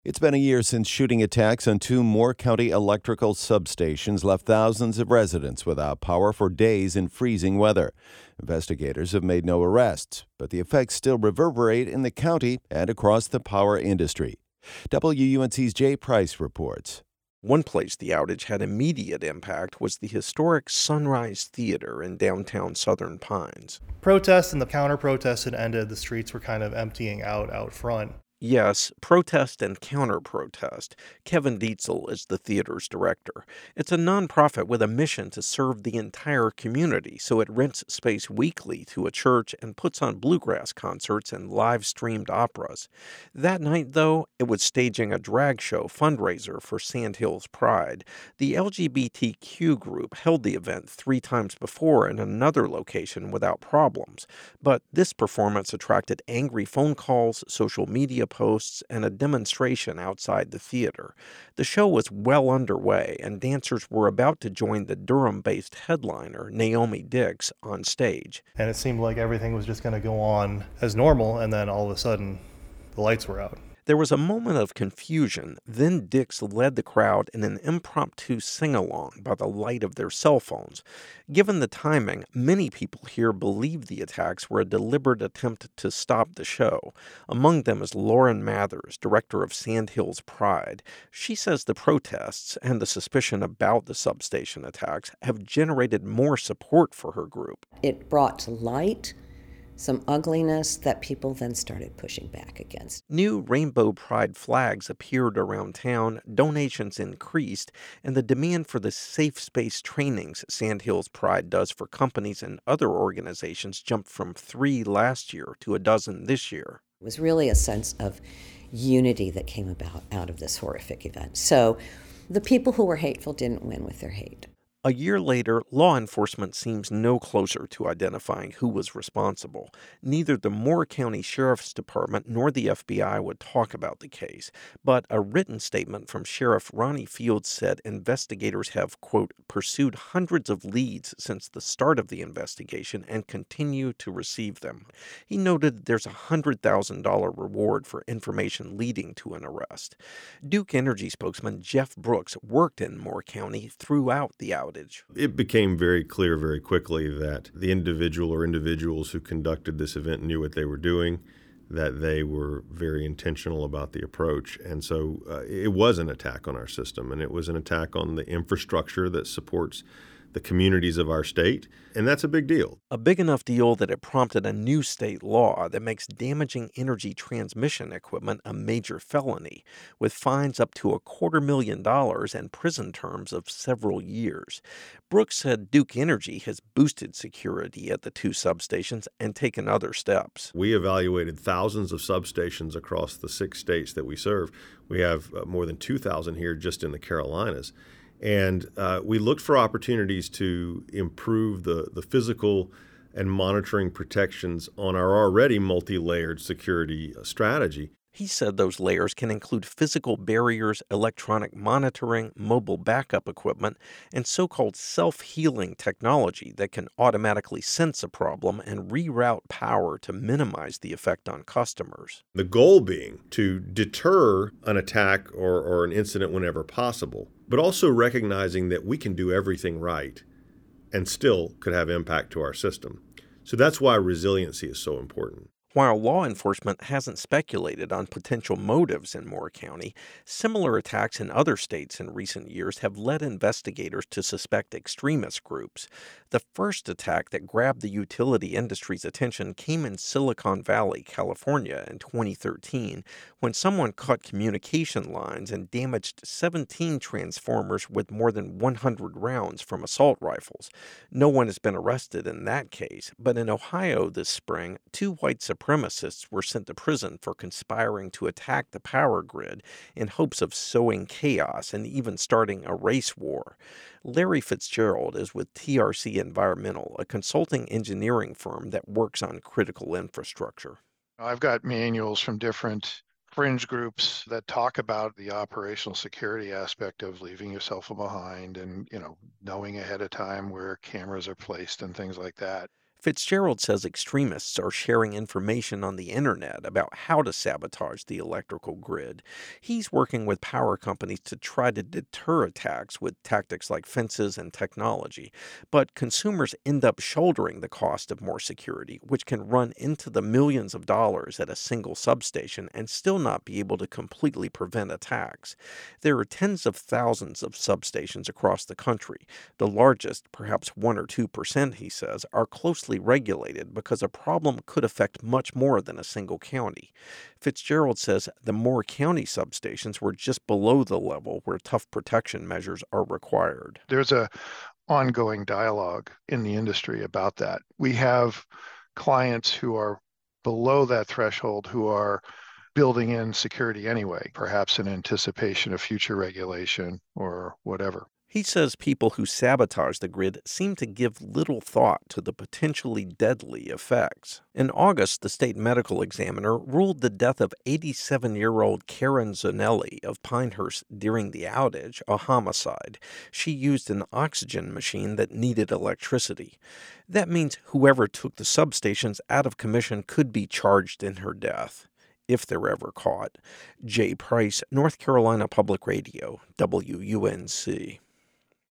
It's been a year since shooting attacks on two Moore County electrical substations left thousands of residents without power for days in freezing weather. Investigators have made no arrests, but the effects still reverberate in the county and across the power industry. WUNC's Jay Price reports. One place the outage had immediate impact was the historic Sunrise Theater in downtown Southern Pines. Protests and the counter-protests had ended. The streets were kind of emptying out front. Yes, protest and counter-protest. Kevin Dietzel is the theater's director. It's a nonprofit with a mission to serve the entire community, so it rents space weekly to a church and puts on bluegrass concerts and live-streamed operas. That night, though, it was staging a drag show fundraiser for Sandhills Pride. The LGBTQ group held the event 3 times before in another location without problems, but this performance attracted angry phone calls, social media posts, and a demonstration outside the theater. The show was well underway, and dancers were about to join the Durham-based headliner, Naomi Dix, on stage. And it seemed like everything was just going to go on as normal, and then all of a sudden, the lights were out. There was a moment of confusion. Then Dix led the crowd in an impromptu sing-along by the light of their cell phones. Given the timing, many people here believe the attacks were a deliberate attempt to stop the show. Among them is Lauren Mathers, director of Sandhills Pride. She says the protests and the suspicion about the substation attacks have generated more support for her group. It brought to light some ugliness that people then started pushing back against. New rainbow pride flags appeared around town, donations increased, and the demand for the safe space trainings Sandhills Pride does for companies and other organizations jumped from 3 last year to 12 this year. It was really a sense of unity that came about out of this horrific event. So the people who were hateful didn't win with their hate. A year later, law enforcement seems no closer to identifying who was responsible. Neither the Moore County Sheriff's Department nor the FBI would talk about the case, but a written statement from Sheriff Ronnie Fields said investigators have, quote, pursued hundreds of leads since the start of the investigation and continue to receive them. He noted there's a $100,000 reward for information leading to an arrest. Duke Energy spokesman Jeff Brooks worked in Moore County throughout the outage. It became very clear very quickly that the individual or individuals who conducted this event knew what they were doing, that they were very intentional about the approach. And so it was an attack on our system, and it was an attack on the infrastructure that supports the communities of our state, and that's a big deal. A big enough deal that it prompted a new state law that makes damaging energy transmission equipment a major felony, with fines up to $250,000 and prison terms of several years. Brooks said Duke Energy has boosted security at the 2 substations and taken other steps. We evaluated thousands of substations across the 6 states that we serve. We have more than 2,000 here just in the Carolinas. And we looked for opportunities to improve the physical and monitoring protections on our already multi-layered security strategy. He said those layers can include physical barriers, electronic monitoring, mobile backup equipment, and so-called self-healing technology that can automatically sense a problem and reroute power to minimize the effect on customers. The goal being to deter an attack or an incident whenever possible, but also recognizing that we can do everything right and still could have impact to our system. So that's why resiliency is so important. While law enforcement hasn't speculated on potential motives in Moore County, similar attacks in other states in recent years have led investigators to suspect extremist groups. The first attack that grabbed the utility industry's attention came in Silicon Valley, California in 2013, when someone cut communication lines and damaged 17 transformers with more than 100 rounds from assault rifles. No one has been arrested in that case, but in Ohio this spring, 2 white supremacists were sent to prison for conspiring to attack the power grid in hopes of sowing chaos and even starting a race war. Larry Fitzgerald is with TRC Environmental, a consulting engineering firm that works on critical infrastructure. I've got manuals from different fringe groups that talk about the operational security aspect of leaving your cell phone behind and, knowing ahead of time where cameras are placed and things like that. Fitzgerald says extremists are sharing information on the internet about how to sabotage the electrical grid. He's working with power companies to try to deter attacks with tactics like fences and technology. But consumers end up shouldering the cost of more security, which can run into the millions of dollars at a single substation and still not be able to completely prevent attacks. There are tens of thousands of substations across the country. The largest, perhaps 1 or 2%, he says, are closely regulated because a problem could affect much more than a single county. Fitzgerald says the Moore County substations were just below the level where tough protection measures are required. There's a ongoing dialogue in the industry about that. We have clients who are below that threshold who are building in security anyway, perhaps in anticipation of future regulation or whatever. He says people who sabotage the grid seem to give little thought to the potentially deadly effects. In August, the state medical examiner ruled the death of 87-year-old Karen Zonelli of Pinehurst during the outage a homicide. She used an oxygen machine that needed electricity. That means whoever took the substations out of commission could be charged in her death, if they're ever caught. Jay Price, North Carolina Public Radio, WUNC.